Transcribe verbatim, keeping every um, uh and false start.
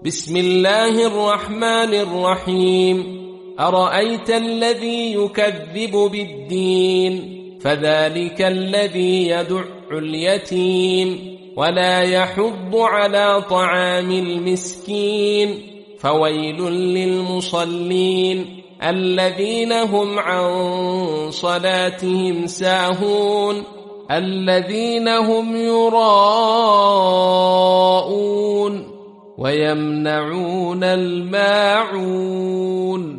بسم الله الرحمن الرحيم أرأيت الذي يكذب بالدين فذلك الذي يدع اليتيم ولا يحض على طعام المسكين فويل للمصلين الذين هم عن صلاتهم ساهون الذين هم يراءون ويمنعون الماعون